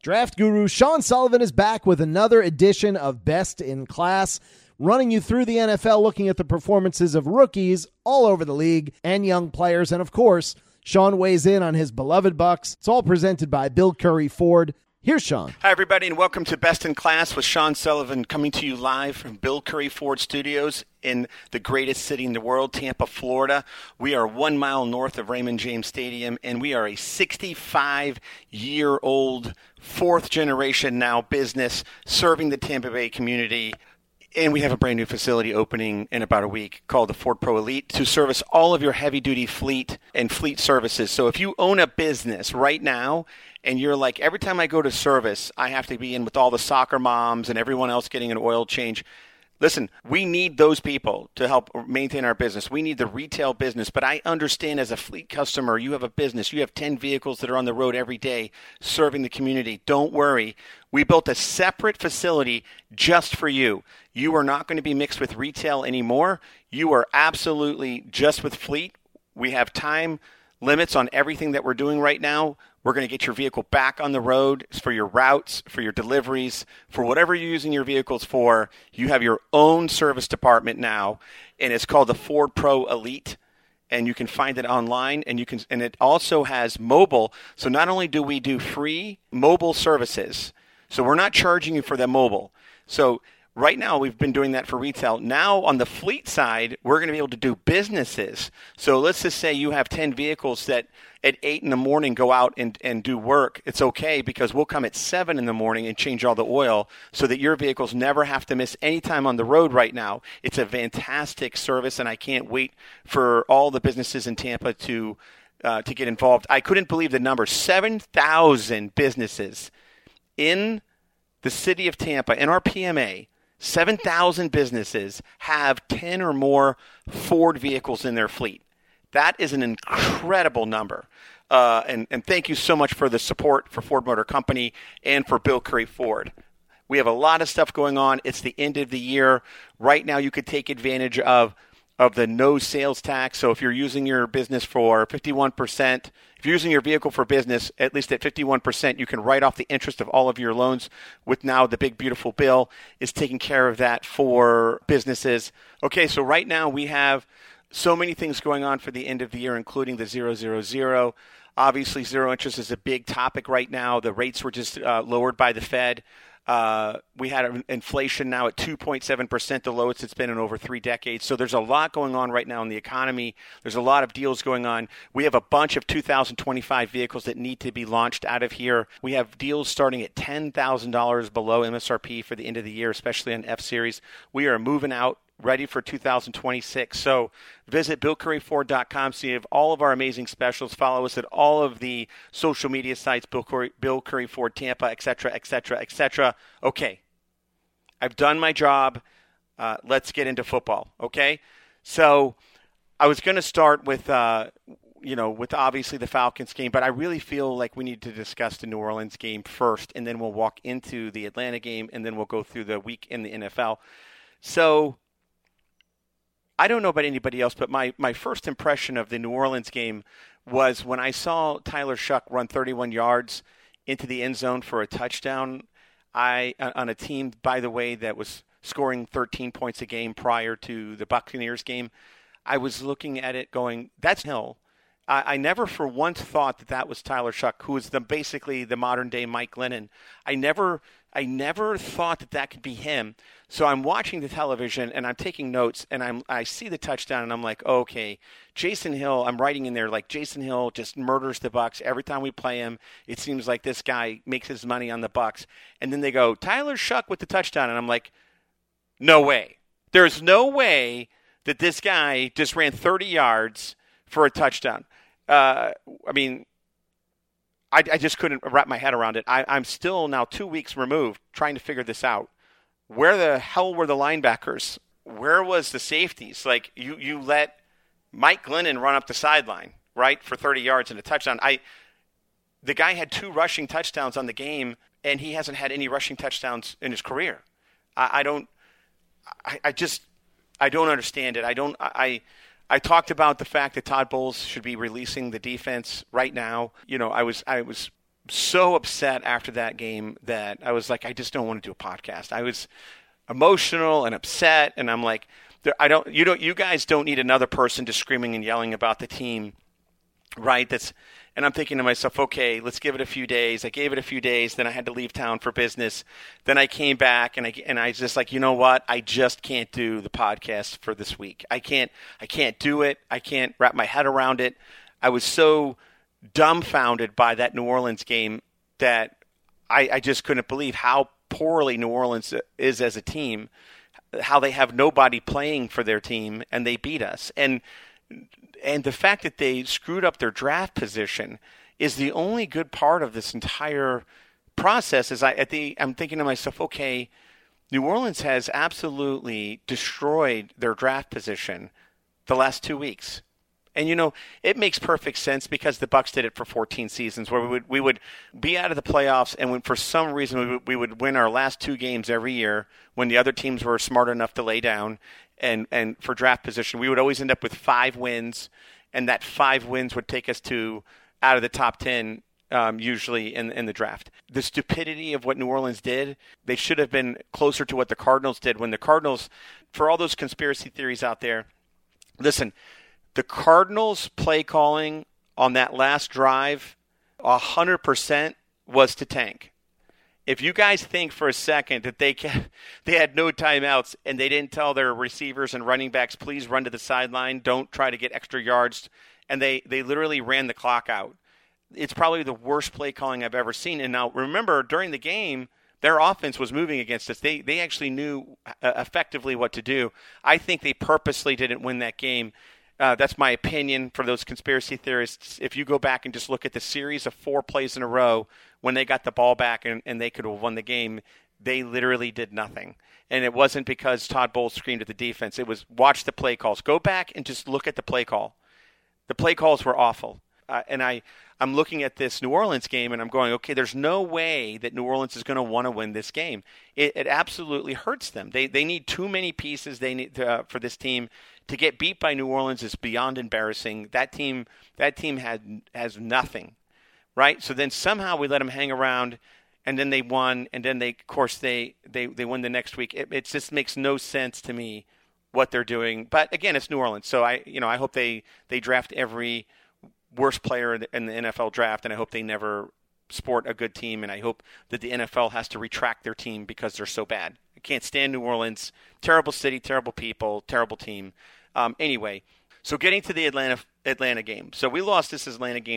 Draft guru Sean Sullivan is back with another edition of Best in Class, running you through the NFL, looking at the performances of rookies all over the league and young players. And of course, Sean weighs in on his beloved Bucs. It's all presented by Bill Curry Ford. Here's Sean. Hi, everybody, and welcome to Best in Class with Sean Sullivan, coming to you live from Bill Curry Ford Studios in the greatest city in the world, Tampa, Florida. We are 1 mile north of Raymond James Stadium, and we are a 65-year-old, fourth-generation now business serving the Tampa Bay community. And we have a brand new facility opening in about a week called the Ford Pro Elite to service all of your heavy-duty fleet and fleet services. So if you own a business right now and you're like, every time I go to service, I have to be in with all the soccer moms and everyone else getting an oil change. Listen, we need those people to help maintain our business. We need the retail business. But I understand as a fleet customer, you have a business. You have 10 vehicles that are on the road every day serving the community. Don't worry. We built a separate facility just for you. You are not going to be mixed with retail anymore. You are absolutely just with fleet. We have time limits on everything that we're doing right now. We're going to get your vehicle back on the road for your routes, for your deliveries, for whatever you're using your vehicles for. You have your own service department now, and it's called the Ford Pro Elite. And you can find it online, and it also has mobile. So not only do we do free mobile services, so we're not charging you for the mobile. So right now, we've been doing that for retail. Now, on the fleet side, we're going to be able to do businesses. So let's just say you have 10 vehicles that at 8 in the morning go out and do work. It's okay because we'll come at 7 in the morning and change all the oil so that your vehicles never have to miss any time on the road right now. It's a fantastic service, and I can't wait for all the businesses in Tampa to get involved. I couldn't believe the number. 7,000 businesses in the city of Tampa, in our PMA, 7,000 businesses have 10 or more Ford vehicles in their fleet. That is an incredible number. And thank you so much for the support for Ford Motor Company and for Bill Curry Ford. We have a lot of stuff going on. It's the end of the year. Right now, you could take advantage of the no sales tax. So if you're using your business for 51%, if you're using your vehicle for business, at least at 51%, you can write off the interest of all of your loans with now the big, beautiful bill is taking care of that for businesses. Okay, so right now we have so many things going on for the end of the year, including the 000. Obviously, zero interest is a big topic right now. The rates were just lowered by the Fed. We had inflation now at 2.7%, the lowest it's been in over 3 decades. So there's a lot going on right now in the economy. There's a lot of deals going on. We have a bunch of 2025 vehicles that need to be launched out of here. We have deals starting at $10,000 below MSRP for the end of the year, especially on F-Series. We are moving out, ready for 2026. So visit BillCurryFord.com, see all of our amazing specials. Follow us at all of the social media sites, Bill Curry Ford Tampa, et cetera, et cetera, et cetera. Okay, I've done my job. Let's get into football, okay? So I was going to start with, with obviously the Falcons game, but I really feel like we need to discuss the New Orleans game first, and then we'll walk into the Atlanta game, and then we'll go through the week in the NFL. So I don't know about anybody else, but my first impression of the New Orleans game was when I saw Tyler Shough run 31 yards into the end zone for a touchdown on a team, by the way, that was scoring 13 points a game prior to the Buccaneers game. I was looking at it going, that's Hill. I never for once thought that was Tyler Shough, who is basically the modern-day Mike Glennon. I never thought that could be him. So I'm watching the television, and I'm taking notes, and I see the touchdown, and I'm like, okay, Jason Hill, I'm writing in there, like, Jason Hill just murders the Bucs. Every time we play him, it seems like this guy makes his money on the Bucs. And then they go, Tyler Shough with the touchdown, and I'm like, no way. There's no way that this guy just ran 30 yards for a touchdown. I just couldn't wrap my head around it. I'm still now 2 weeks removed trying to figure this out. Where the hell were the linebackers? Where was the safeties? Like, you let Mike Glennon run up the sideline, right, for 30 yards and a touchdown. The guy had 2 rushing touchdowns on the game, and he hasn't had any rushing touchdowns in his career. I don't understand it. I talked about the fact that Todd Bowles should be releasing the defense right now. I was so upset after that game that I was like, I just don't want to do a podcast. I was emotional and upset, and I'm like, you guys don't need another person just screaming and yelling about the team, right? And I'm thinking to myself, okay, let's give it a few days. I gave it a few days, then I had to leave town for business. Then I came back, and I was just like, you know what? I just can't do the podcast for this week. I can't do it. I can't wrap my head around it. I was so dumbfounded by that New Orleans game that I just couldn't believe how poorly New Orleans is as a team, how they have nobody playing for their team, and they beat us. And the fact that they screwed up their draft position is the only good part of this entire process. I'm thinking to myself, okay, New Orleans has absolutely destroyed their draft position the last 2 weeks. And, it makes perfect sense because the Bucs did it for 14 seasons where we would be out of the playoffs, and when for some reason we would win our last 2 games every year when the other teams were smart enough to lay down. And for draft position, we would always end up with 5 wins, and that 5 wins would take us to out of the top 10 usually in the draft. The stupidity of what New Orleans did, they should have been closer to what the Cardinals did when the Cardinals, for all those conspiracy theories out there, listen, the Cardinals' play calling on that last drive, 100% was to tank. If you guys think for a second that they had no timeouts and they didn't tell their receivers and running backs, please run to the sideline, don't try to get extra yards, and they literally ran the clock out, it's probably the worst play calling I've ever seen. And now remember, during the game, their offense was moving against us. They actually knew effectively what to do. I think they purposely didn't win that game. That's my opinion for those conspiracy theorists. If you go back and just look at the series of 4 plays in a row when they got the ball back and they could have won the game, they literally did nothing. And it wasn't because Todd Bowles screamed at the defense. It was watch the play calls. Go back and just look at the play call. The play calls were awful. And I'm looking at this New Orleans game and I'm going, okay, there's no way that New Orleans is going to want to win this game. It absolutely hurts them. They need too many pieces. They need for this team to get beat by New Orleans is beyond embarrassing. That team has nothing, right? So then somehow we let them hang around, and then they won, and then they win the next week. It just makes no sense to me what they're doing. But again, it's New Orleans, so I hope they draft every worst player in the NFL draft, and I hope they never sport a good team, and I hope that the NFL has to retract their team because they're so bad. I can't stand New Orleans. Terrible city, terrible people, terrible team. Anyway, so getting to the Atlanta game. So we lost this Atlanta game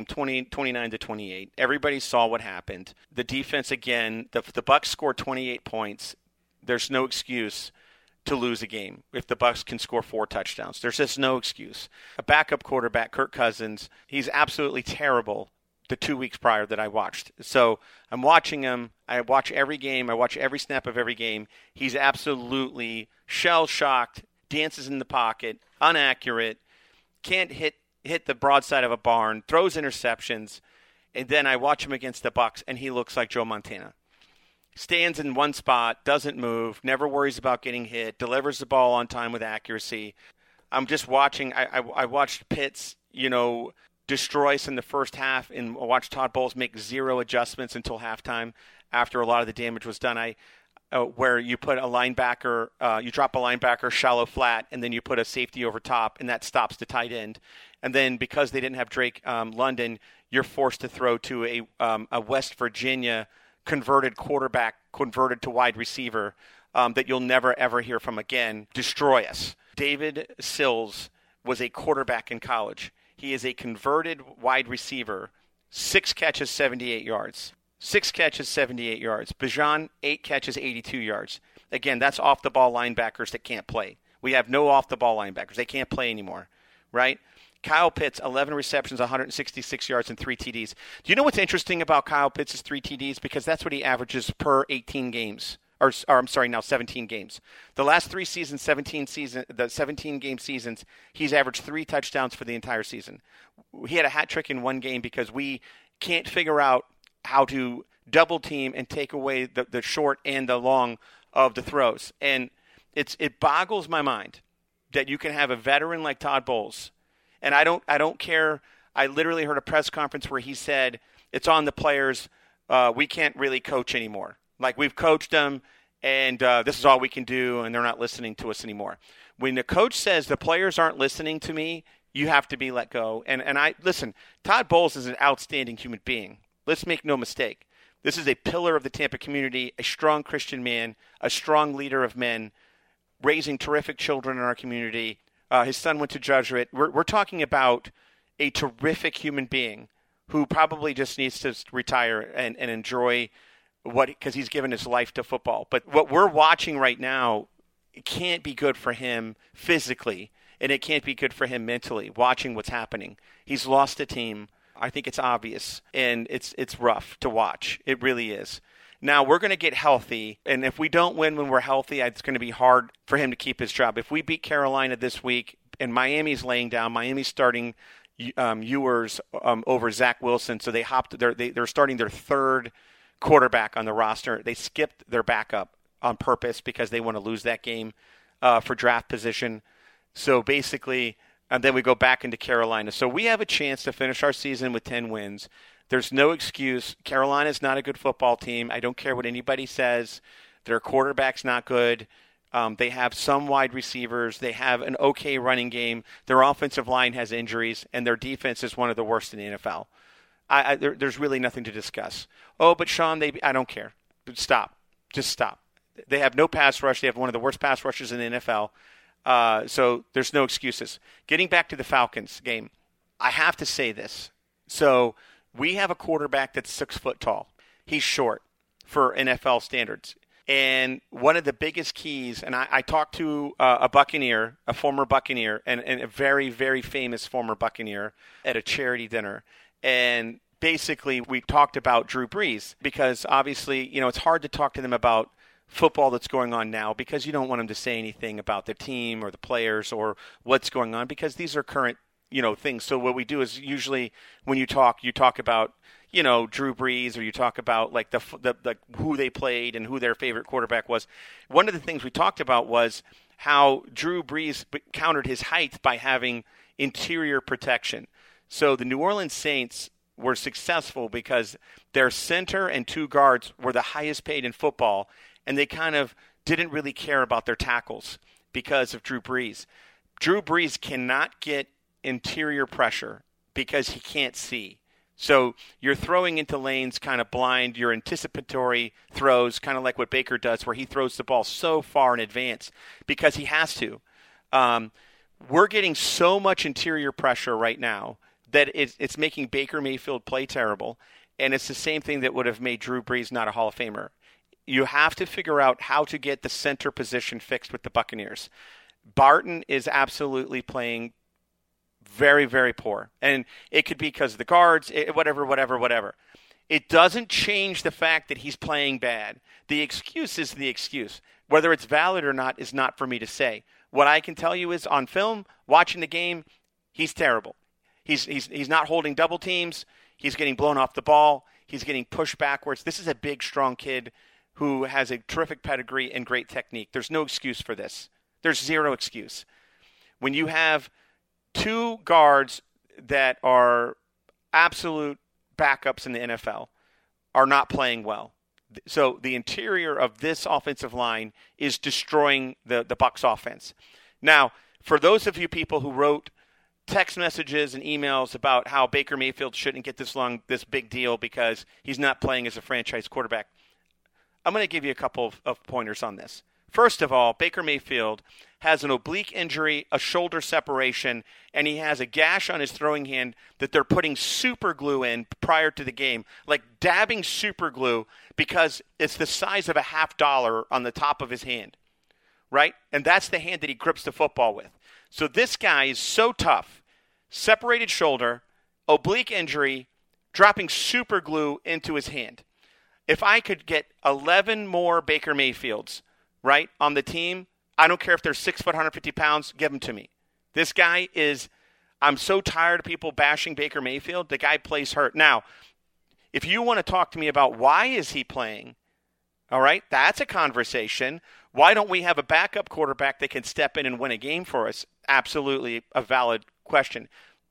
29-28. Everybody saw what happened. The defense, again, the Bucs scored 28 points. There's no excuse to lose a game if the Bucs can score 4 touchdowns. There's just no excuse. A backup quarterback, Kirk Cousins, he's absolutely terrible the 2 weeks prior that I watched. So I'm watching him. I watch every game. I watch every snap of every game. He's absolutely shell-shocked, dances in the pocket, inaccurate, can't hit the broadside of a barn, throws interceptions, and then I watch him against the Bucs, and he looks like Joe Montana. Stands in one spot, doesn't move, never worries about getting hit, delivers the ball on time with accuracy. I'm just watching. I watched Pitts, destroy us in the first half, and watch Todd Bowles make 0 adjustments until halftime after a lot of the damage was done. Where you put a linebacker, you drop a linebacker shallow flat, and then you put a safety over top, and that stops the tight end. And then because they didn't have Drake London, you're forced to throw to a West Virginia converted quarterback, converted to wide receiver that you'll never, ever hear from again, destroy us. David Sills was a quarterback in college. He is a converted wide receiver, 6 catches, 78 yards. 6 catches, 78 yards. Bijan, 8 catches, 82 yards. Again, that's off-the-ball linebackers that can't play. We have no off-the-ball linebackers. They can't play anymore, right? Kyle Pitts, 11 receptions, 166 yards, and 3 TDs. Do you know what's interesting about Kyle Pitts' 3 TDs? Because that's what he averages per 18 games. Or I'm sorry, now 17 games. The last 3 seasons, the 17-game seasons, he's averaged 3 touchdowns for the entire season. He had a hat trick in one game because we can't figure out how to double team and take away the short and the long of the throws. And it boggles my mind that you can have a veteran like Todd Bowles. And I don't care. I literally heard a press conference where he said it's on the players. We can't really coach anymore. Like, we've coached them, and this is all we can do, and they're not listening to us anymore. When the coach says the players aren't listening to me, you have to be let go. And listen, Todd Bowles is an outstanding human being. Let's make no mistake. This is a pillar of the Tampa community, a strong Christian man, a strong leader of men, raising terrific children in our community. His son went to Jesuit. We're talking about a terrific human being who probably just needs to retire and enjoy because he's given his life to football. But what we're watching right now, it can't be good for him physically, and it can't be good for him mentally, watching what's happening. He's lost a team. I think it's obvious, and it's rough to watch. It really is. Now, we're going to get healthy, and if we don't win when we're healthy, it's going to be hard for him to keep his job. If we beat Carolina this week, and Miami's laying down, Miami's starting Ewers over Zach Wilson, so they're starting their third quarterback on the roster. They skipped their backup on purpose because they want to lose that game for draft position. So basically, and then we go back into Carolina. So we have a chance to finish our season with 10 wins. There's no excuse. Carolina's not a good football team. I don't care what anybody says. Their quarterback's not good. They have some wide receivers. They have an okay running game. Their offensive line has injuries, and their defense is one of the worst in the NFL. There's really nothing to discuss. Oh, but Sean, I don't care. Stop. Just stop. They have no pass rush. They have one of the worst pass rushes in the NFL. So there's no excuses. Getting back to the Falcons game, I have to say this. So we have a quarterback that's 6 foot tall. He's short for NFL standards. And one of the biggest keys, and I talked to a Buccaneer, a former Buccaneer, and a very, very famous former Buccaneer at a charity dinner. And basically we talked about Drew Brees because obviously, it's hard to talk to them about football that's going on now because you don't want them to say anything about the team or the players or what's going on because these are current, things. So what we do is usually when you talk about, Drew Brees, or you talk about like the who they played and who their favorite quarterback was. One of the things we talked about was how Drew Brees countered his height by having interior protection. So the New Orleans Saints were successful because their center and 2 guards were the highest paid in football, and they kind of didn't really care about their tackles because of Drew Brees. Drew Brees cannot get interior pressure because he can't see. So you're throwing into lanes kind of blind. Your anticipatory throws, kind of like what Baker does, where he throws the ball so far in advance because he has to. We're getting so much interior pressure right now that it's making Baker Mayfield play terrible, and it's the same thing that would have made Drew Brees not a Hall of Famer. You have to figure out how to get the center position fixed with the Buccaneers. Barton is absolutely playing very, very poor. And it could be because of the guards, whatever. It doesn't change the fact that he's playing bad. The excuse is the excuse. Whether it's valid or not is not for me to say. What I can tell you is on film, watching the game, he's terrible. He's not holding double teams. He's getting blown off the ball. He's getting pushed backwards. This is a big, strong kid who has a terrific pedigree and great technique. There's no excuse for this. There's zero excuse. When you have 2 guards that are absolute backups in the NFL are not playing well. So the interior of this offensive line is destroying the Bucs offense. Now, for those of you people who wrote text messages and emails about how Baker Mayfield shouldn't get this big deal because he's not playing as a franchise quarterback, I'm going to give you a couple of pointers on this. First of all, Baker Mayfield has an oblique injury, a shoulder separation, and he has a gash on his throwing hand that they're putting super glue in prior to the game, like dabbing super glue because it's the size of a $50 on the top of his hand, right? And that's the hand that he grips the football with. So this guy is so tough, separated shoulder, oblique injury, dropping super glue into his hand. If I could get 11 more Baker Mayfields, right, on the team, I don't care if they're 6 foot, 150 pounds, give them to me. This guy is, I'm so tired of people bashing Baker Mayfield. The guy plays hurt. Now, if you want to talk to me about why is he playing, all right, that's a conversation. Why don't we have a backup quarterback that can step in and win a game for us? Absolutely a valid question.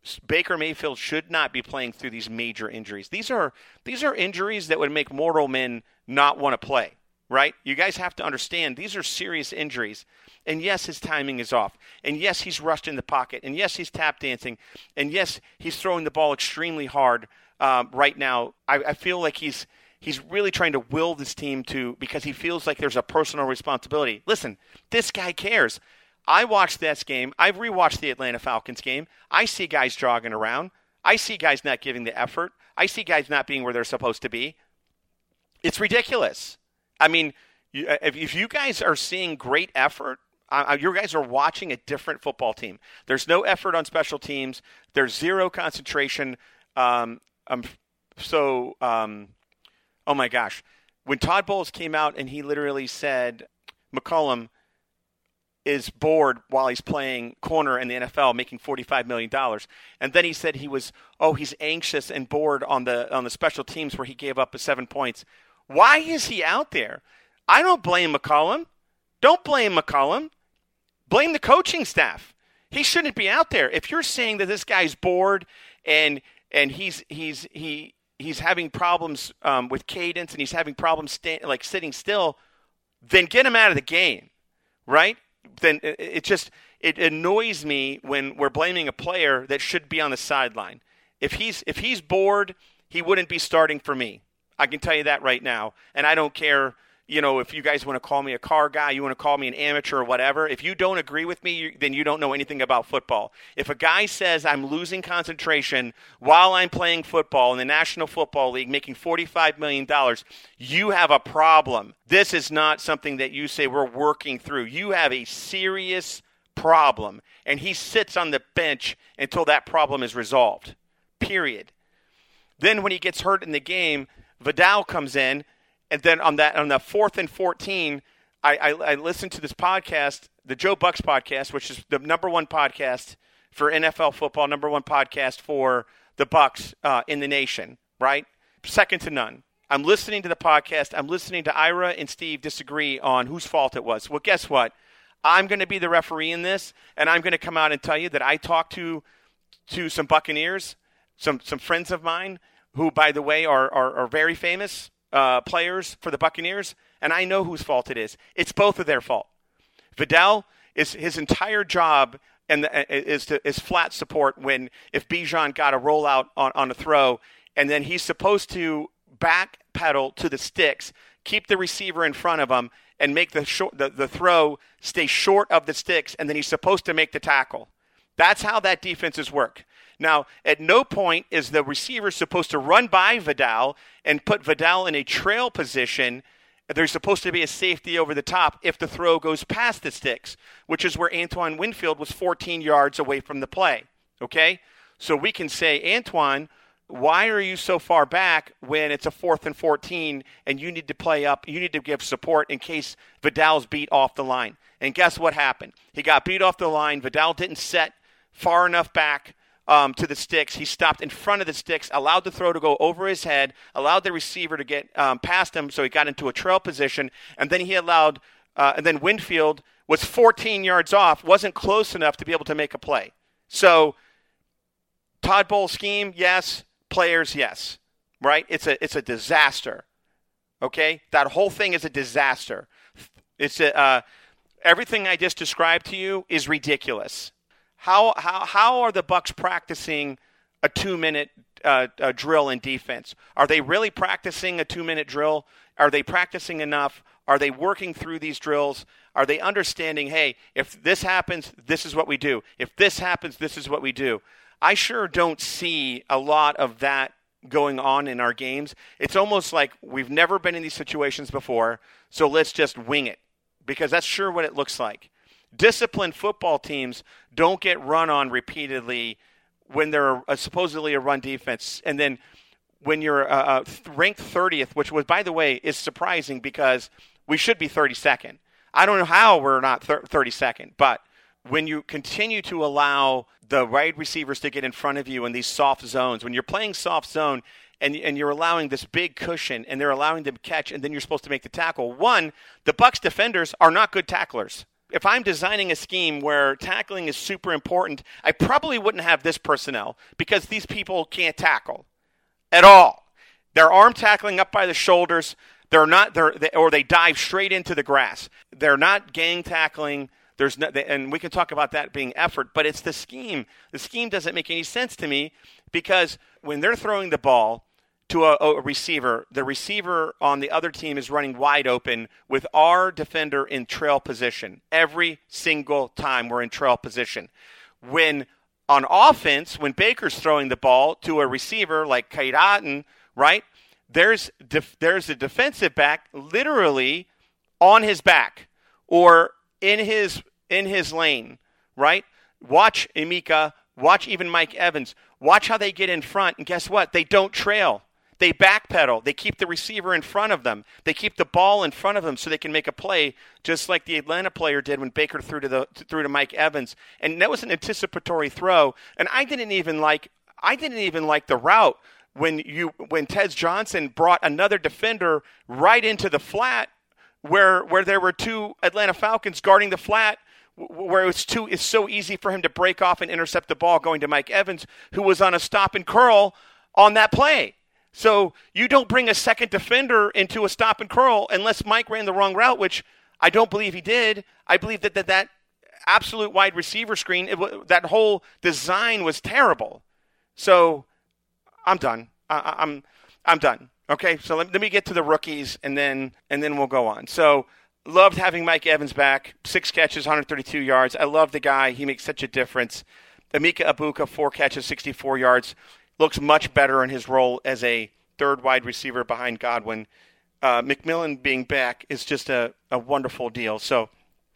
Baker Mayfield should not be playing through these major injuries. These are injuries that would make mortal men not want to play, right? You guys have to understand these are serious injuries. And yes, his timing is off. And yes, he's rushed in the pocket. And yes, he's tap dancing. And yes, he's throwing the ball extremely hard right now. I feel like he's really trying to will this team to, because he feels like there's a personal responsibility. Listen, this guy cares. I watched this game. I've rewatched the Atlanta Falcons game. I see guys jogging around. I see guys not giving the effort. I see guys not being where they're supposed to be. It's ridiculous. I mean, if you guys are seeing great effort, you guys are watching a different football team. There's no effort on special teams. There's zero concentration. Oh my gosh. When Todd Bowles came out and he literally said, McCollum is bored while he's playing corner in the NFL, making $45 million. And then he said he's anxious and bored on the special teams where he gave up 7 points. Why is he out there? I don't blame McCollum. Don't blame McCollum. Blame the coaching staff. He shouldn't be out there. If you're saying that this guy's bored and he's having problems with cadence and he's having problems sitting still, then get him out of the game, right? Then it annoys me when we're blaming a player that should be on the sideline. If he's bored, he wouldn't be starting for me. I can tell you that right now. And I don't care, if you guys want to call me a car guy, you want to call me an amateur or whatever. If you don't agree with me, then you don't know anything about football. If a guy says I'm losing concentration while I'm playing football in the National Football League, making $45 million, you have a problem. This is not something that you say we're working through. You have a serious problem, and he sits on the bench until that problem is resolved, period. Then when he gets hurt in the game, Vidal comes in, and then on the 4th and 14, I listened to this podcast, the Joe Bucks podcast, which is the number one podcast for NFL football, number one podcast for the Bucks in the nation, right? Second to none. I'm listening to the podcast. I'm listening to Ira and Steve disagree on whose fault it was. Well, guess what? I'm going to be the referee in this, and I'm going to come out and tell you that I talked to some Buccaneers, some friends of mine who, by the way, are very famous players for the Buccaneers, and I know whose fault it is. It's both of their fault. Vidal, his entire job is flat support if Bijan got a rollout on a throw, and then he's supposed to backpedal to the sticks, keep the receiver in front of him, and make the throw stay short of the sticks, and then he's supposed to make the tackle. That's how that defenses work. Now, at no point is the receiver supposed to run by Vidal and put Vidal in a trail position. There's supposed to be a safety over the top if the throw goes past the sticks, which is where Antoine Winfield was 14 yards away from the play. Okay? So we can say, Antoine, why are you so far back when it's a 4th and 14 and you need to play up, you need to give support in case Vidal's beat off the line? And guess what happened? He got beat off the line. Vidal didn't set far enough back to the sticks. He stopped in front of the sticks, allowed the throw to go over his head, allowed the receiver to get past him, so he got into a trail position, and then and then Winfield was 14 yards off, wasn't close enough to be able to make a play. So Todd Bowles scheme, yes. Players, yes. Right? It's a disaster. Okay? That whole thing is a disaster. It's everything I just described to you is ridiculous. How are the Bucks practicing a 2-minute drill in defense? Are they really practicing a 2-minute drill? Are they practicing enough? Are they working through these drills? Are they understanding, hey, if this happens, this is what we do. If this happens, this is what we do. I sure don't see a lot of that going on in our games. It's almost like we've never been in these situations before, so let's just wing it, because that's sure what it looks like. Disciplined football teams don't get run on repeatedly when they're supposedly a run defense. And then when you're ranked 30th, which was, by the way, is surprising because we should be 32nd. I don't know how we're not 32nd, but when you continue to allow the wide receivers to get in front of you in these soft zones, when you're playing soft zone and you're allowing this big cushion and they're allowing them to catch and then you're supposed to make the tackle. One, the Bucs defenders are not good tacklers. if I'm designing a scheme where tackling is super important, I probably wouldn't have this personnel because these people can't tackle at all. They're arm tackling up by the shoulders. Or they dive straight into the grass. They're not gang tackling. And we can talk about that being effort, but it's the scheme. The scheme doesn't make any sense to me because when they're throwing the ball to a receiver, the receiver on the other team is running wide open with our defender in trail position. Every single time we're in trail position. When on offense, when Baker's throwing the ball to a receiver like Cade Otton, right, there's a defensive back literally on his back or in his lane, right? Watch Emeka, watch even Mike Evans. Watch how they get in front, and guess what? They don't trail. They backpedal. They keep the receiver in front of them. They keep the ball in front of them so they can make a play, just like the Atlanta player did when Baker threw to Mike Evans. And that was an anticipatory throw. And I didn't even like the route when Tez Johnson brought another defender right into the flat where there were two Atlanta Falcons guarding the flat, where it's so easy for him to break off and intercept the ball going to Mike Evans, who was on a stop and curl on that play. So you don't bring a second defender into a stop and curl unless Mike ran the wrong route, which I don't believe he did. I believe that absolute wide receiver screen, that whole design was terrible. So I'm done. I'm done. Okay, so let me get to the rookies, and then we'll go on. So loved having Mike Evans back. 6 catches, 132 yards. I love the guy. He makes such a difference. Emeka Egbuka, 4 catches, 64 yards. Looks much better in his role as a third wide receiver behind Godwin. McMillan being back is just a wonderful deal. So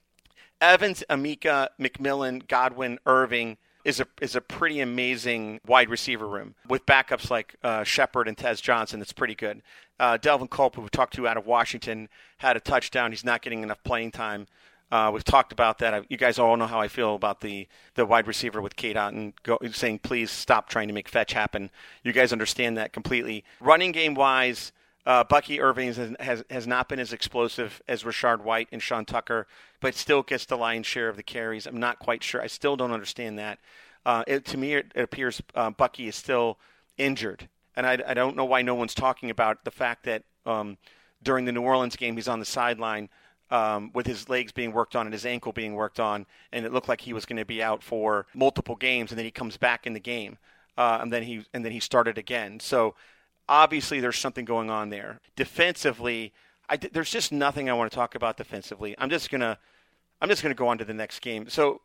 Evans, Emeka, McMillan, Godwin, Irving is a pretty amazing wide receiver room with backups like Shepard and Tez Johnson. That's pretty good. Delvin Culp, who we talked to out of Washington, had a touchdown. He's not getting enough playing time. We've talked about that. You guys all know how I feel about the wide receiver with Cade Otton saying, please stop trying to make fetch happen. You guys understand that completely. Running game-wise, Bucky Irving has not been as explosive as Rashard White and Sean Tucker, but still gets the lion's share of the carries. I'm not quite sure. I still don't understand that. To me, it appears Bucky is still injured, and I don't know why no one's talking about the fact that during the New Orleans game he's on the sideline with his legs being worked on and his ankle being worked on, and it looked like he was going to be out for multiple games, and then he comes back in the game, and then he started again. So obviously there's something going on there. Defensively, there's just nothing I want to talk about defensively. I'm just gonna go on to the next game. So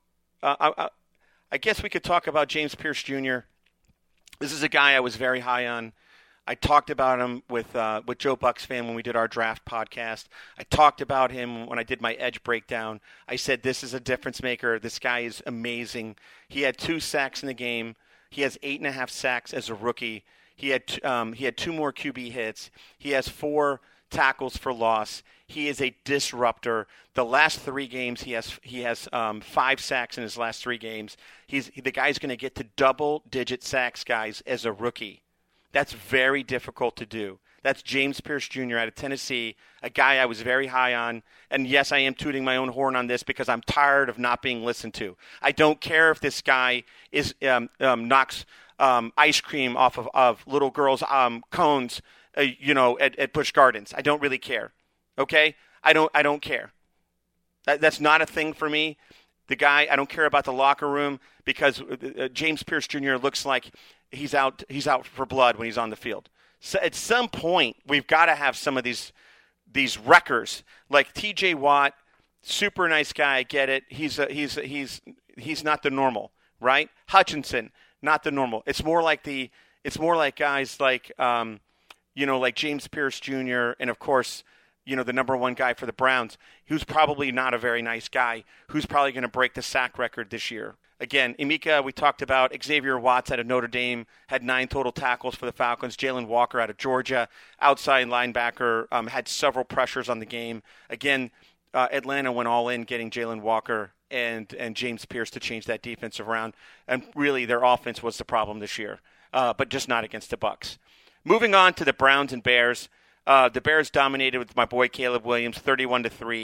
I guess we could talk about James Pierce Jr. This is a guy I was very high on. I talked about him with Joe Bucks fan when we did our draft podcast. I talked about him when I did my edge breakdown. I said this is a difference maker. This guy is amazing. He had 2 sacks in the game. He has 8.5 sacks as a rookie. He had 2 more QB hits. He has 4 tackles for loss. He is a disruptor. The last 3 games, he has 5 sacks in his last 3 games. The guy's going to get to double-digit sacks, guys, as a rookie. That's very difficult to do. That's James Pierce Jr. out of Tennessee, a guy I was very high on. And yes, I am tooting my own horn on this because I'm tired of not being listened to. I don't care if this guy knocks ice cream off of little girls' cones, at Busch Gardens. I don't really care. Okay, I don't care. That's not a thing for me. The guy, I don't care about the locker room because James Pierce Jr. looks like he's out for blood when he's on the field. So at some point, we've got to have some of these wreckers like T.J. Watt, super nice guy. I get it. He's not the normal, right? Hutchinson, not the normal. It's more like guys like like James Pierce Jr. and of course, the number 1 guy for the Browns, who's probably not a very nice guy, who's probably going to break the sack record this year. Again, Emeka, we talked about. Xavier Watts out of Notre Dame had 9 total tackles for the Falcons. Jalen Walker out of Georgia, outside linebacker, had several pressures on the game. Again, Atlanta went all in getting Jalen Walker and James Pierce to change that defense around. And really, their offense was the problem this year, but just not against the Bucs. Moving on to the Browns and Bears. The Bears dominated with my boy Caleb Williams, 31-3.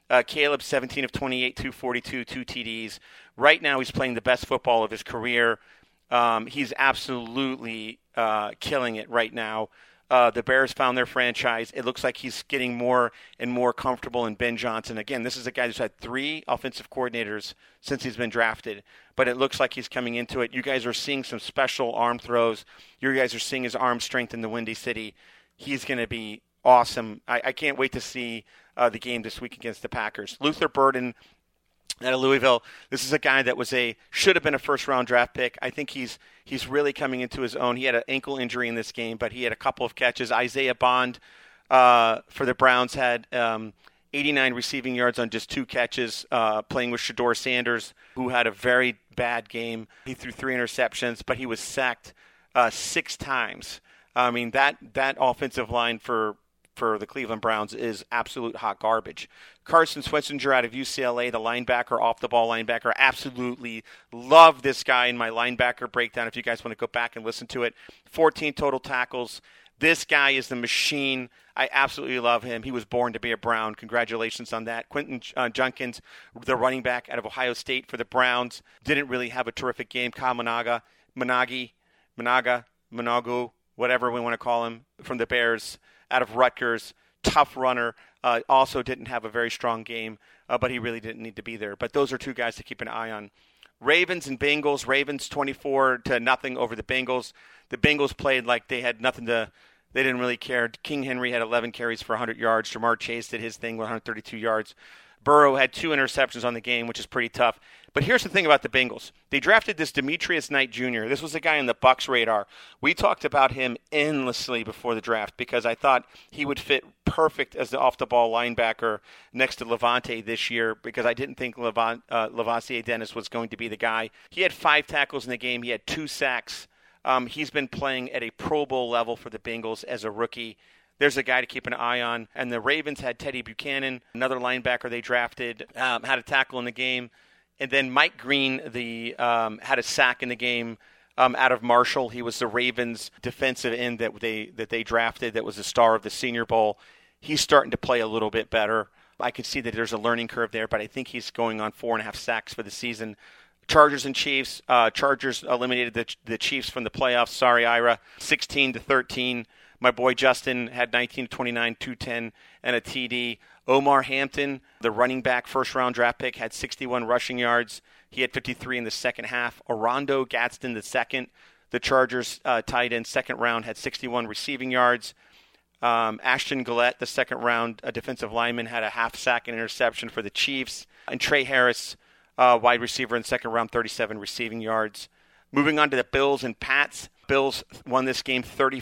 Caleb, 17 of 28, 242, 2 TDs. Right now, he's playing the best football of his career. He's absolutely killing it right now. The Bears found their franchise. It looks like he's getting more and more comfortable in Ben Johnson. Again, this is a guy who's had 3 offensive coordinators since he's been drafted, but it looks like he's coming into it. You guys are seeing some special arm throws. You guys are seeing his arm strength in the Windy City. He's going to be awesome. I can't wait to see the game this week against the Packers. Luther Burden out of Louisville. This is a guy that should have been a first-round draft pick. I think he's really coming into his own. He had an ankle injury in this game, but he had a couple of catches. Isaiah Bond for the Browns had 89 receiving yards on just 2 catches, playing with Shedeur Sanders, who had a very bad game. He threw 3 interceptions, but he was sacked 6 times. I mean, that offensive line for the Cleveland Browns is absolute hot garbage. Carson Switzinger out of UCLA, the linebacker, off-the-ball linebacker. Absolutely love this guy in my linebacker breakdown if you guys want to go back and listen to it. 14 total tackles. This guy is the machine. I absolutely love him. He was born to be a Brown. Congratulations on that. Quentin Junkins, the running back out of Ohio State for the Browns, didn't really have a terrific game. Kyle Managu, whatever we want to call him, from the Bears, out of Rutgers, tough runner, also didn't have a very strong game, but he really didn't need to be there. But those are 2 guys to keep an eye on. Ravens and Bengals. Ravens 24-0 over the Bengals. The Bengals played like they had nothing to – they didn't really care. King Henry had 11 carries for 100 yards. Jamar Chase did his thing with 132 yards. Burrow had 2 interceptions on the game, which is pretty tough. But here's the thing about the Bengals. They drafted this Demetrius Knight Jr. This was a guy on the Bucs radar. We talked about him endlessly before the draft because I thought he would fit perfect as the off-the-ball linebacker next to Levante this year because I didn't think Lavassier Dennis was going to be the guy. He had 5 tackles in the game. He had 2 sacks. He's been playing at a Pro Bowl level for the Bengals as a rookie. There's a guy to keep an eye on. And the Ravens had Teddy Buchanan, another linebacker they drafted, had a tackle in the game. And then Mike Green had a sack in the game out of Marshall. He was the Ravens defensive end that they drafted that was the star of the Senior Bowl. He's starting to play a little bit better. I can see that there's a learning curve there, but I think he's going on 4.5 sacks for the season. Chargers and Chiefs. Chargers eliminated the Chiefs from the playoffs. Sorry, Ira. 16-13. My boy Justin had 19-29, 210, and a TD. Omar Hampton, the running back, first-round draft pick, had 61 rushing yards. He had 53 in the second half. Orondo Gadsden, the Chargers tight end, second round, had 61 receiving yards. Ashton Gillette, the second-round defensive lineman, had a half sack and interception for the Chiefs. And Trey Harris, wide receiver in second round, 37 receiving yards. Moving on to the Bills and Pats. Bills won this game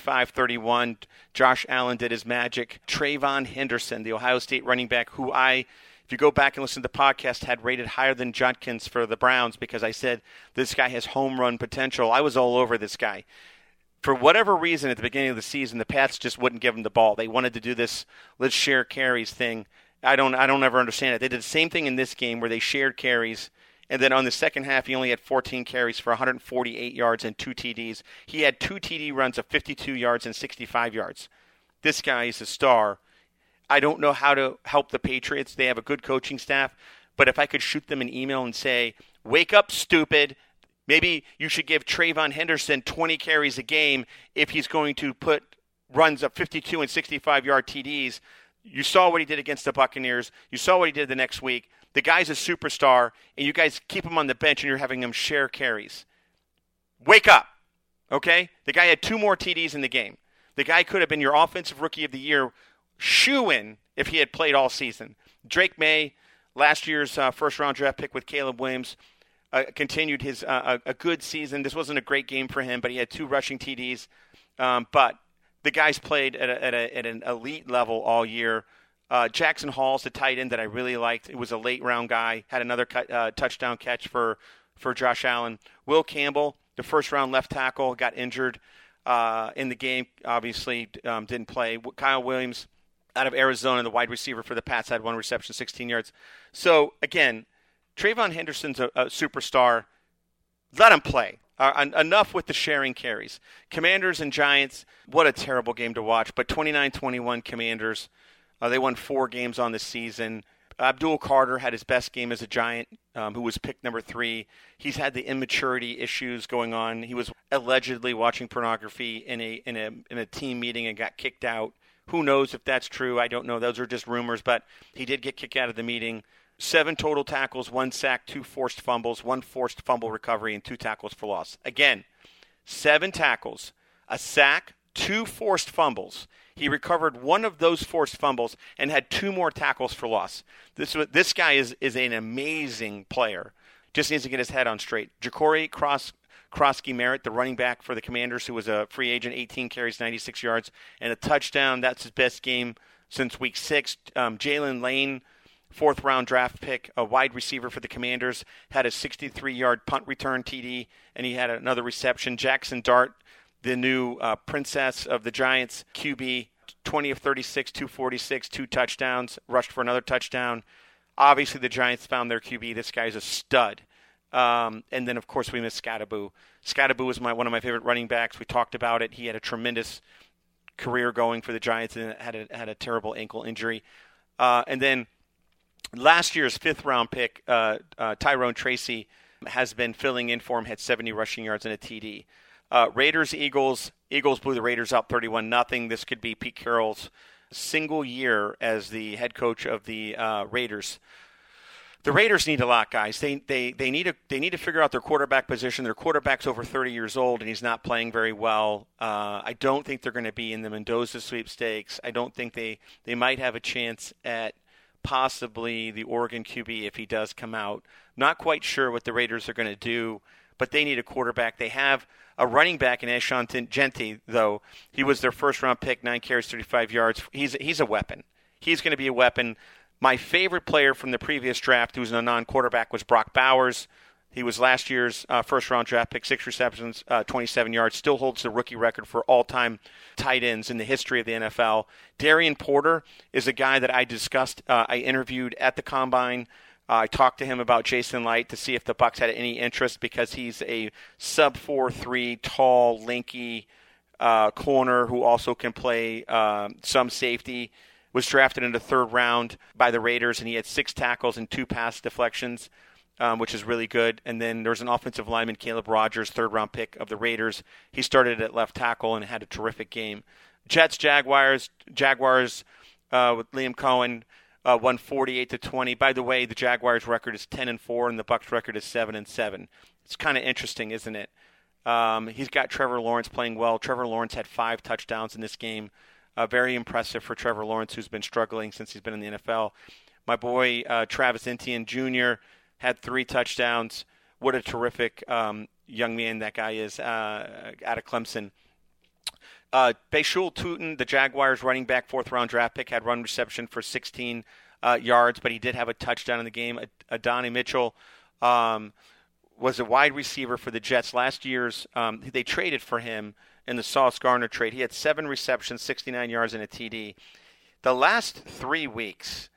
35-31. Josh Allen did his magic. Trayvon Henderson, the Ohio State running back, who if you go back and listen to the podcast, had rated higher than Judkins for the Browns because I said this guy has home run potential. I was all over this guy. For whatever reason, at the beginning of the season, the Pats just wouldn't give him the ball. They wanted to do this let's share carries thing. I don't ever understand it. They did the same thing in this game where they shared carries. And then on the second half, he only had 14 carries for 148 yards and 2 TDs. He had 2 TD runs of 52 yards and 65 yards. This guy is a star. I don't know how to help the Patriots. They have a good coaching staff. But if I could shoot them an email and say, wake up, stupid. Maybe you should give Trayvon Henderson 20 carries a game if he's going to put runs of 52 and 65-yard TDs. You saw what he did against the Buccaneers. You saw what he did the next week. The guy's a superstar, and you guys keep him on the bench, and you're having him share carries. Wake up, okay? The guy had 2 more TDs in the game. The guy could have been your offensive rookie of the year shoo-in if he had played all season. Drake May, last year's first-round draft pick with Caleb Williams, continued his a good season. This wasn't a great game for him, but he had 2 rushing TDs. But the guy's played at an elite level all year. Jackson Hall's the tight end that I really liked. It was a late-round guy. Had another touchdown catch for Josh Allen. Will Campbell, the first-round left tackle, got injured in the game. Obviously, didn't play. Kyle Williams out of Arizona, the wide receiver for the Pats, had 1 reception, 16 yards. So, again, Trayvon Henderson's a superstar. Let him play. Enough with the sharing carries. Commanders and Giants, what a terrible game to watch. But 29-21 Commanders. They won 4 games on the season. Abdul Carter had his best game as a Giant, who was picked number 3. He's had the immaturity issues going on. He was allegedly watching pornography in a team meeting and got kicked out. Who knows if that's true? I don't know. Those are just rumors, but he did get kicked out of the meeting. 7 total tackles, 1 sack, 2 forced fumbles, 1 forced fumble recovery, and 2 tackles for loss. Again, 7 tackles, a sack, 2 forced fumbles. He recovered 1 of those forced fumbles and had 2 more tackles for loss. This guy is an amazing player. Just needs to get his head on straight. Ja'Cory Krosky-Merritt, the running back for the Commanders, who was a free agent, 18 carries, 96 yards, and a touchdown. That's his best game since week 6. Jalen Lane, 4th-round draft pick, a wide receiver for the Commanders, had a 63-yard punt return TD, and he had another reception. Jackson Dart, the new princess of the Giants, QB, 20 of 36, 246, 2 touchdowns, rushed for another touchdown. Obviously, the Giants found their QB. This guy's a stud. And then, of course, we missed Scatterboo. Scatterboo was one of my favorite running backs. We talked about it. He had a tremendous career going for the Giants and had a terrible ankle injury. And then last year's 5th-round pick, Tyrone Tracy, has been filling in for him, had 70 rushing yards and a TD. Raiders-Eagles. Eagles blew the Raiders out 31-0. This could be Pete Carroll's single year as the head coach of the Raiders. The Raiders need a lot, guys. They need to figure out their quarterback position. Their quarterback's over 30 years old, and he's not playing very well. I don't think they're going to be in the Mendoza sweepstakes. I don't think they might have a chance at possibly the Oregon QB if he does come out. Not quite sure what the Raiders are going to do, but they need a quarterback. They have a running back in Ashon Gentry, though. He was their 1st-round pick, 9 carries, 35 yards. He's a weapon. He's going to be a weapon. My favorite player from the previous draft, who was a non-quarterback, was Brock Bowers. He was last year's 1st-round draft pick, 6 receptions, 27 yards. Still holds the rookie record for all-time tight ends in the history of the NFL. Darian Porter is a guy that I discussed. I interviewed at the Combine. I talked to him about Jason Light to see if the Bucs had any interest because he's a sub 4'3", tall, lanky corner who also can play some safety. Was drafted in the 3rd round by the Raiders, and he had 6 tackles and 2 pass deflections, which is really good. And then there's an offensive lineman, Caleb Rogers, 3rd-round pick of the Raiders. He started at left tackle and had a terrific game. Jets-Jaguars with Liam Cohen won 48-20. By the way, the Jaguars' record is 10-4, and the Bucs' record is 7-7. It's kind of interesting, isn't it? He's got Trevor Lawrence playing well. Trevor Lawrence had 5 touchdowns in this game. Very impressive for Trevor Lawrence, who's been struggling since he's been in the NFL. My boy Travis Etienne Jr. had 3 touchdowns. What a terrific young man that guy is out of Clemson. Bashul Tutin, the Jaguars running back, 4th-round draft pick, had run reception for 16 yards, but he did have a touchdown in the game. Adonai Mitchell was a wide receiver for the Jets last year's. They traded for him in the Sauce Gardner trade. He had 7 receptions, 69 yards, and a TD. The last 3 weeks,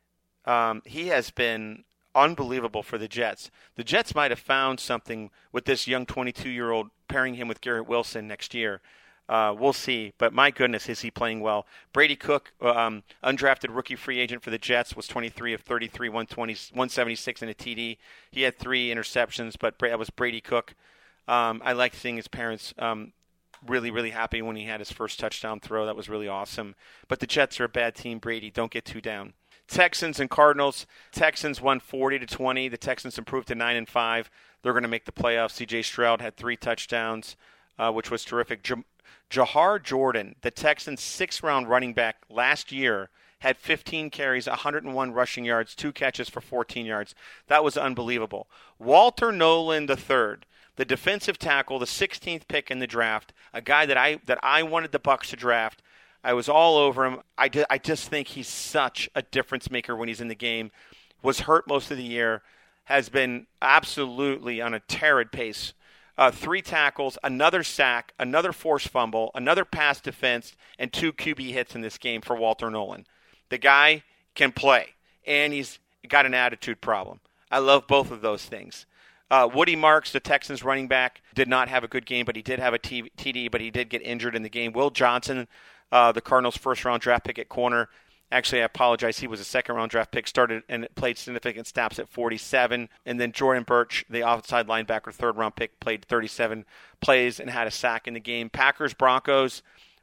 he has been unbelievable for the Jets. The Jets might have found something with this young 22-year-old, pairing him with Garrett Wilson next year. We'll see, but my goodness, is he playing well. Brady Cook, undrafted rookie free agent for the Jets, was 23 of 33, 176 and a TD. He had 3 interceptions, but that was Brady Cook. I liked seeing his parents really, really happy when he had his first touchdown throw. That was really awesome. But the Jets are a bad team, Brady. Don't get too down. Texans and Cardinals. Texans won 40-20. The Texans improved to 9-5. They're going to make the playoffs. C.J. Stroud had 3 touchdowns, which was terrific. Jahar Jordan, the Texans' 6th-round running back last year, had 15 carries, 101 rushing yards, 2 catches for 14 yards. That was unbelievable. Walter Nolan III, the defensive tackle, the 16th pick in the draft, a guy that I wanted the Bucs to draft. I was all over him. I just think he's such a difference maker when he's in the game. Was hurt most of the year. Has been absolutely on a torrid pace. 3 tackles, another sack, another forced fumble, another pass defense, and 2 QB hits in this game for Walter Nolan. The guy can play, and he's got an attitude problem. I love both of those things. Woody Marks, the Texans running back, did not have a good game, but he did have a TD, but he did get injured in the game. Will Johnson, the Cardinals' 1st-round draft pick at corner, Actually, I apologize. He was a second-round draft pick, started and played significant snaps at 47. And then Jordan Burch, the outside linebacker, third-round pick, played 37 plays and had a sack in the game. Packers, Broncos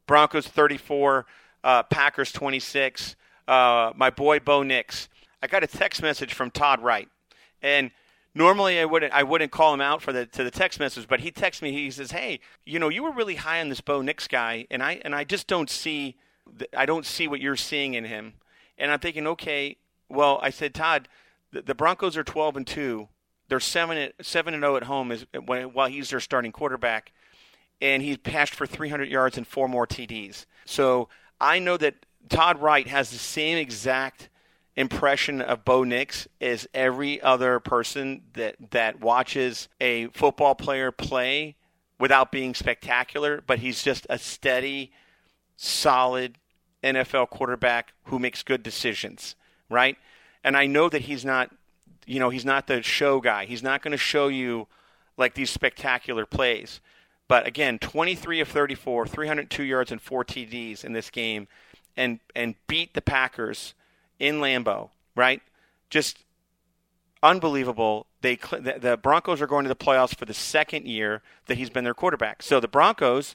34, Packers 26. My boy Bo Nix. I got a text message from Todd Wright. And normally I wouldn't call him out to the text message, but he texted me. He says, "Hey, you were really high on this Bo Nix guy, and I just don't see what you're seeing in him." And I'm thinking, okay, well, I said, Todd, the Broncos are 12-2. They're 7-0 at home while he's their starting quarterback, and he's passed for 300 yards and 4 more TDs. So I know that Todd Wright has the same exact impression of Bo Nix as every other person that watches a football player play without being spectacular, but he's just a steady, solid NFL quarterback who makes good decisions, right? And I know that he's not the show guy. He's not going to show you like these spectacular plays. But again, 23 of 34, 302 yards and 4 TDs in this game, and beat the Packers in Lambeau, right? Just unbelievable. The Broncos are going to the playoffs for the second year that he's been their quarterback. So the Broncos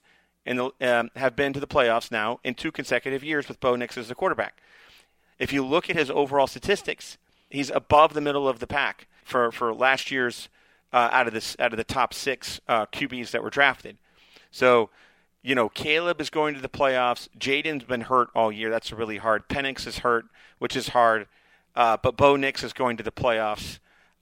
have been to the playoffs now in 2 consecutive years with Bo Nix as the quarterback. If you look at his overall statistics, he's above the middle of the pack for last year's out of the top 6 QBs that were drafted. So, Caleb is going to the playoffs. Jaden's been hurt all year. That's really hard. Penix is hurt, which is hard. But Bo Nix is going to the playoffs,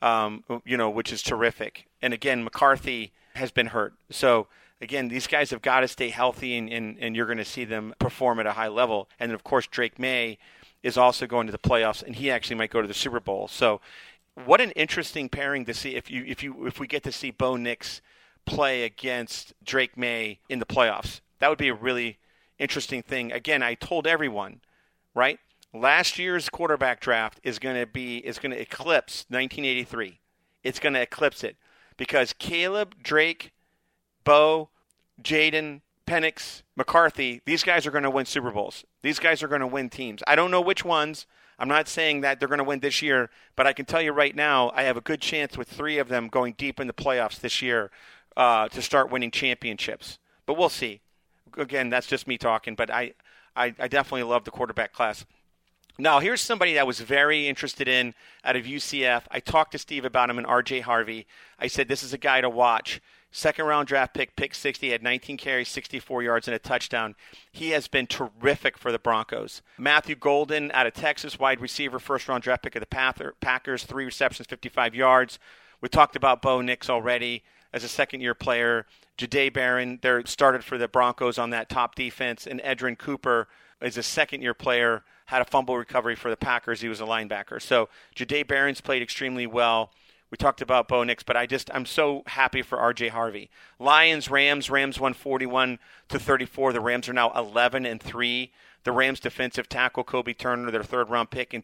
which is terrific. And again, McCarthy has been hurt. So, again, these guys have got to stay healthy, and you're going to see them perform at a high level. And then, of course, Drake May is also going to the playoffs, and he actually might go to the Super Bowl. So, what an interesting pairing to see if we get to see Bo Nix play against Drake May in the playoffs. That would be a really interesting thing. Again, I told everyone, right? Last year's quarterback draft is going to eclipse 1983. It's going to eclipse it because Caleb, Drake, Bo, Jaden, Penix, McCarthy, these guys are going to win Super Bowls. These guys are going to win teams. I don't know which ones. I'm not saying that they're going to win this year, but I can tell you right now I have a good chance with 3 of them going deep in the playoffs this year to start winning championships. But we'll see. Again, that's just me talking, but I definitely love the quarterback class. Now, here's somebody that I was very interested in out of UCF. I talked to Steve about him and R.J. Harvey. I said, this is a guy to watch. Second-round draft pick 60, had 19 carries, 64 yards, and a touchdown. He has been terrific for the Broncos. Matthew Golden out of Texas, wide receiver, first-round draft pick of the Packers, 3 receptions, 55 yards. We talked about Bo Nix already as a second-year player. Jahdae Barron, they're started for the Broncos on that top defense, and Edrin Cooper is a second-year player, had a fumble recovery for the Packers. He was a linebacker. So Jahdae Barron's played extremely well. We talked about Bo Nix, but I'm so happy for R.J. Harvey. Lions, Rams won 41-34. The Rams are now 11-3. The Rams defensive tackle Kobe Turner, their third-round pick in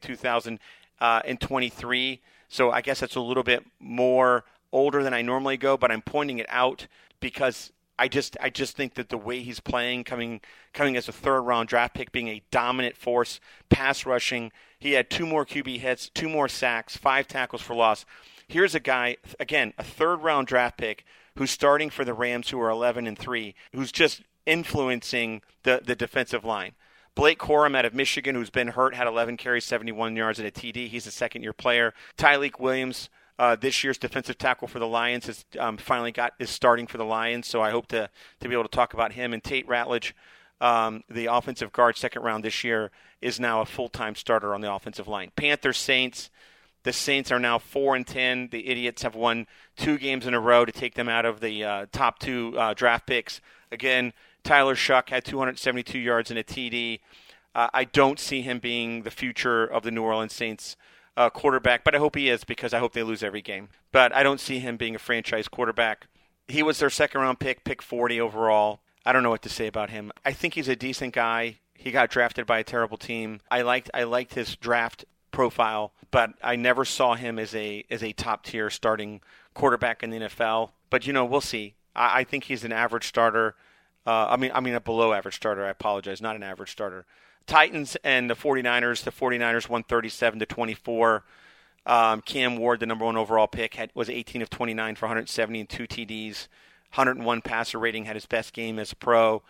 2023. So I guess that's a little bit more older than I normally go, but I'm pointing it out because I just think that the way he's playing, coming as a third-round draft pick, being a dominant force, pass rushing, he had 2 more QB hits, 2 more sacks, 5 tackles for loss. Here's a guy, again, a third-round draft pick who's starting for the Rams, who are 11-3, who's just influencing the defensive line. Blake Corum out of Michigan, who's been hurt, had 11 carries, 71 yards, and a TD. He's a second-year player. Tyleik Williams, this year's defensive tackle for the Lions, has is starting for the Lions, so I hope to be able to talk about him. And Tate Ratledge, the offensive guard, second round this year, is now a full-time starter on the offensive line. Panthers, Saints. The Saints are now 4-10. The Idiots have won 2 games in a row to take them out of the top 2 draft picks. Again, Tyler Shuck had 272 yards and a TD. I don't see him being the future of the New Orleans Saints quarterback, but I hope he is because I hope they lose every game. But I don't see him being a franchise quarterback. He was their second-round pick 40 overall. I don't know what to say about him. I think he's a decent guy. He got drafted by a terrible team. I liked his draft profile, but I never saw him as a top-tier starting quarterback in the NFL. But, we'll see. I think he's an average starter. A below-average starter. I apologize, not an average starter. Titans and the 49ers. The 49ers won 37-24. Cam Ward, the number 1 overall pick, was 18 of 29 for 170 and 2 TDs. 101 passer rating, had his best game as a pro.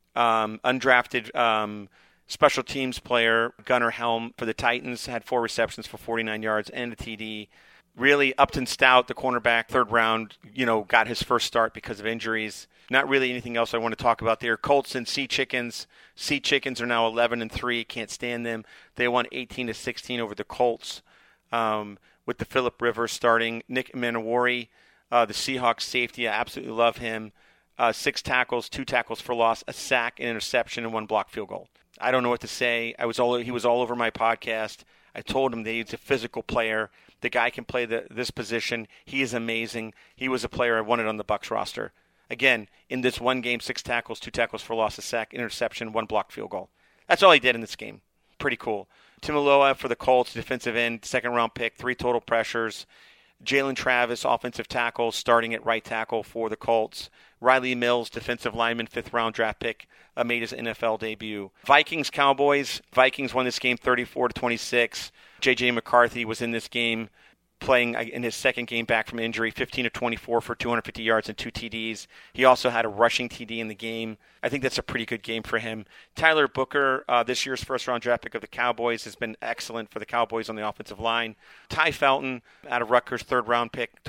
Undrafted special teams player, Gunnar Helm for the Titans, had 4 receptions for 49 yards and a TD. Really, Upton Stout, the cornerback, 3rd round, got his first start because of injuries. Not really anything else I want to talk about there. Colts and Sea Chickens. Sea Chickens are now 11-3. Can't stand them. They won 18-16 over the Colts with the Phillip Rivers starting. Nick Manowari, the Seahawks safety, I absolutely love him. 6 tackles, 2 tackles for loss, a sack, an interception, and 1 blocked field goal. I don't know what to say. He was all over my podcast. I told him that he's a physical player. The guy can play this position. He is amazing. He was a player I wanted on the Bucs roster. Again, in this one game, 6 tackles, 2 tackles for loss, a sack, interception, 1 blocked field goal. That's all he did in this game. Pretty cool. Timaloa for the Colts, defensive end, 2nd-round pick, 3 total pressures. Jalen Travis, offensive tackle, starting at right tackle for the Colts. Riley Mills, defensive lineman, 5th-round draft pick, made his NFL debut. Vikings, Cowboys. Vikings won this game 34-26. J.J. McCarthy was in this game playing in his 2nd game back from injury, 15 of 24 for 250 yards and 2 TDs. He also had a rushing TD in the game. I think that's a pretty good game for him. Tyler Booker, this year's 1st-round draft pick of the Cowboys, has been excellent for the Cowboys on the offensive line. Ty Felton, out of Rutgers, 3rd-round pick,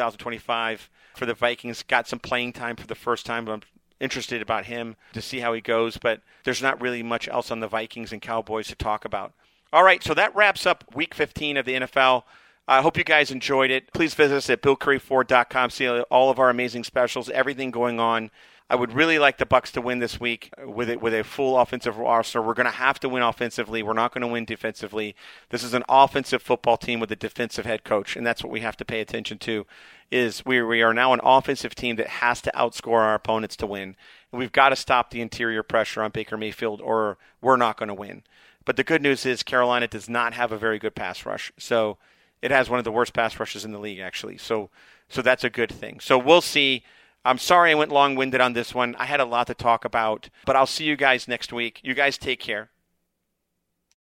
2025 for the Vikings, got some playing time for the first time, but I'm interested about him to see how he goes. But there's not really much else on the Vikings and Cowboys to talk about. All right, so that wraps up Week 15 of the NFL. I hope you guys enjoyed it. Please visit us at BillCurryFord.com. See all of our amazing specials, everything going on. I would really like the Bucs to win this week with a full offensive roster. We're going to have to win offensively. We're not going to win defensively. This is an offensive football team with a defensive head coach, and that's what we have to pay attention to. Is we are now an offensive team that has to outscore our opponents to win. And we've got to stop the interior pressure on Baker Mayfield, or we're not going to win. But the good news is Carolina does not have a very good pass rush. So it has one of the worst pass rushes in the league, actually. So that's a good thing. So we'll see. I'm sorry I went long-winded on this one. I had a lot to talk about, but I'll see you guys next week. You guys take care.